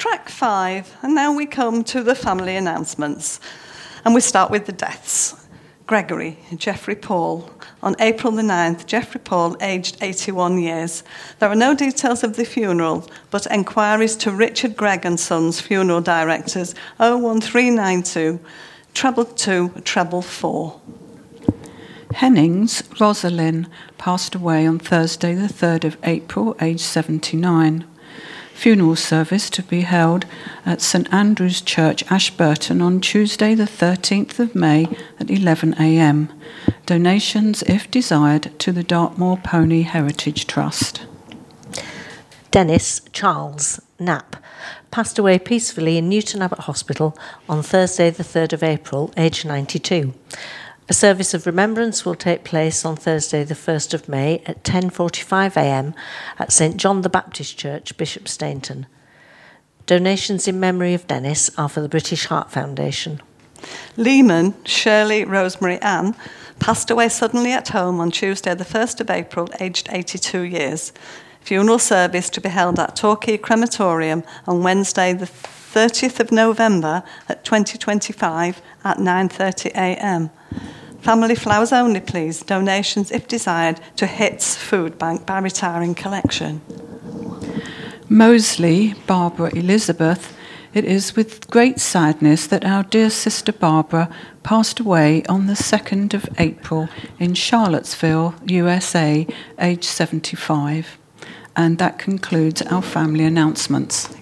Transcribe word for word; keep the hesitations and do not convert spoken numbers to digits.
Track five, and now we come to the family announcements. And we start with the deaths. Gregory, Geoffrey Paul. On April the ninth, Geoffrey Paul, aged eighty-one years. There are no details of the funeral, but enquiries to Richard Gregg and Sons funeral directors oh one three nine two, treble two, treble four. Hennings, Rosalind, passed away on Thursday the third of April, aged seventy-nine. Funeral service to be held at St Andrew's Church, Ashburton, on Tuesday the thirteenth of May at eleven a m. Donations, if desired, to the Dartmoor Pony Heritage Trust. Dennis Charles Knapp passed away peacefully in Newton Abbot Hospital on Thursday the third of April, aged ninety-two. A service of remembrance will take place on Thursday the first of May at ten forty-five a m at St John the Baptist Church, Bishop Stainton. Donations in memory of Dennis are for the British Heart Foundation. Lehman Shirley Rosemary Ann passed away suddenly at home on Tuesday the first of April, aged eighty-two years. Funeral service to be held at Torquay Crematorium on Wednesday the thirtieth of November at twenty twenty-five at nine thirty a m. Family flowers only, please. Donations, if desired, to Hits Food Bank, Barry Tiring Collection. Moseley, Barbara Elizabeth. It is with great sadness that our dear sister Barbara passed away on the second of April in Charlottesville, U S A, aged seventy-five. And that concludes our family announcements.